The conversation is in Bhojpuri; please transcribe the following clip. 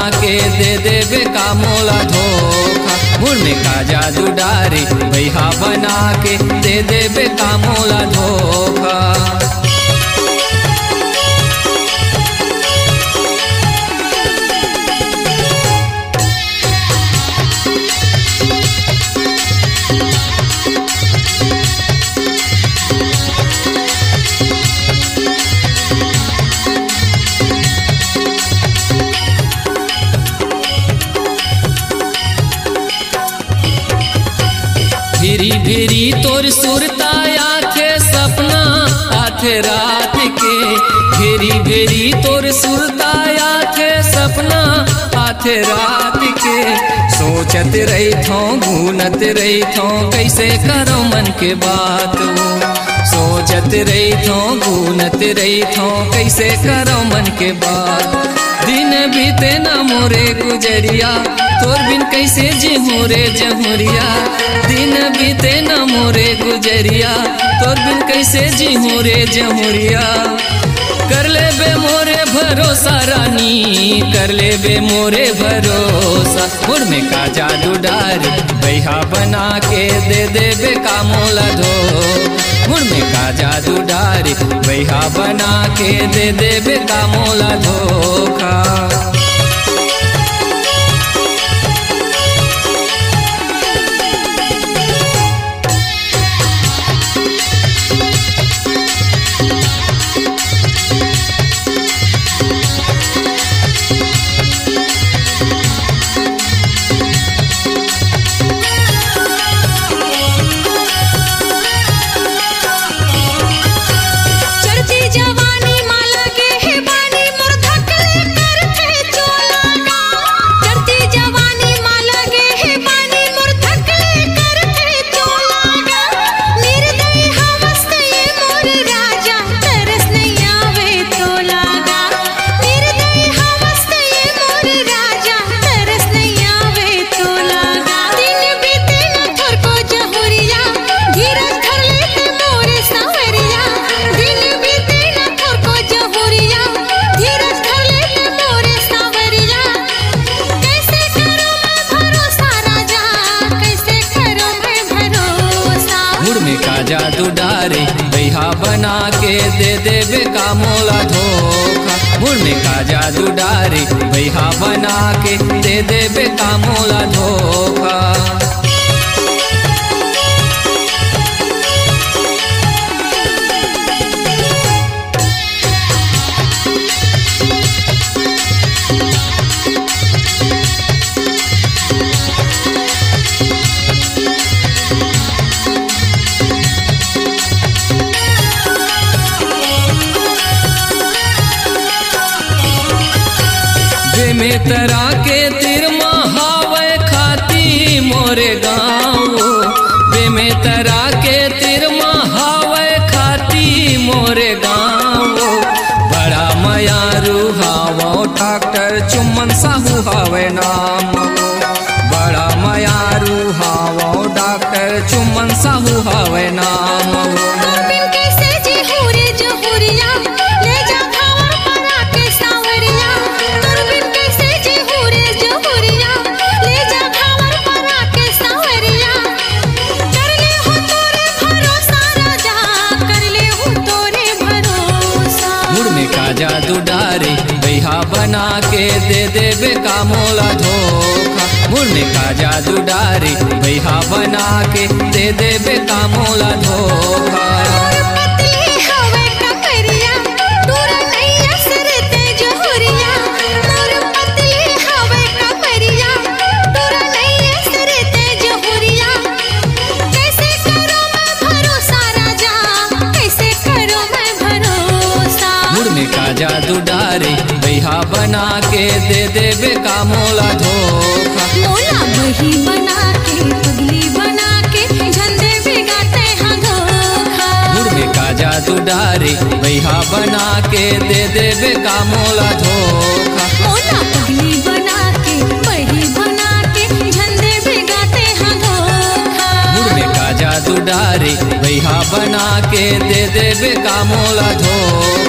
के दे देबे का मोला धोखा। मुड़ में का जादू डारी भैया बना के दे देबे का मोला धोखा। भिरी भिरी तोर सुरता आथे सपना आथे रात के। भिरी भिरी तोर सुरता आथे सपना आथे रात के। सोचत रही थो भूनत रही थो कैसे करो मन के बात। सोचत रही थो भूनत रही थो कैसे करो मन के बात। दिन बीते न मोरे गुजरिया तोर बिन कैसे जीहूं रे जहुरिया। दिन बीते न मोरे गुजरिया तोर बिन कैसे जीहूं रे जहुरिया। कर ले बे मोरे भरोसा रानी कर ले बे मोरे भरोसा। मुड़ में का जादू डारी भैया बना के दे देबे का मोला धोखा। मुड़ में का जादू डारी भैया बना के दे देबे का मोला धोखा। जादू डारी भैया बना के दे देबे का मोला धोखा। मुड़ में का जादू डारी भैया बना के दे देबे का मोला धोखा। में तरा के तिर महावे खाती मोरे गाँव। बे में तरा के तिर महावे खाती मोरे गाँव। बड़ा मयारू हावो डॉक्टर चुम्मन साहू हावे नाम। बड़ा मयारू हावो डॉक्टर चुम्मन साहू हावे नाम। जादू डारी भैया बना के दे देबे का मोला धोखा। मुड़ में का जादू डारी भैया बना के दे देबे का मोला धोखा। जादू डारी भैया बना के दे देबे का मोला धोखा। मोला बही बना के पगली बना के झंडे बिगाते हैं धोखा। मुड़ में का जादू डारी भैया बना के दे देबे का मोला धोखा। मोला पगली बना के बही बना के झंडे बिगाते हैं धोखा। मुड़ में का जादू डारी भैया बना के दे देबे का मोला धोखा।